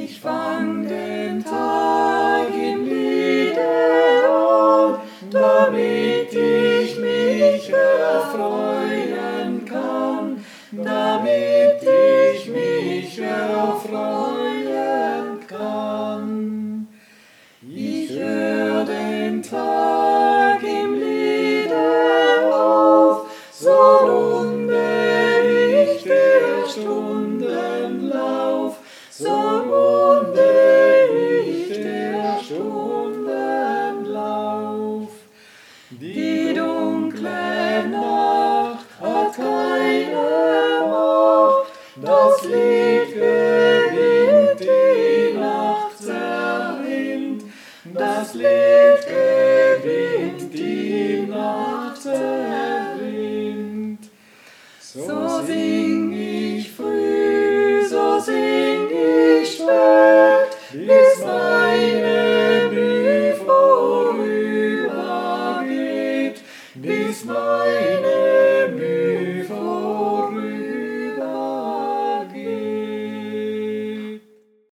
Ich fang den Tag im Liede an, damit ich mich erfreuen kann, damit ich mich erfreuen kann. Ich hör den Tag im Liede auf, so runde ich der Stunden Lauf, so runde ich der Stunden Lauf. Die dunkle Nacht hat keine Macht, das Lied gewinnt, die Nacht zerrinnt, das Lied gewinnt, die Nacht zerrinnt. So sing ich früh, so sing ich spät, bis meine Mühe vorübergeht, bis meine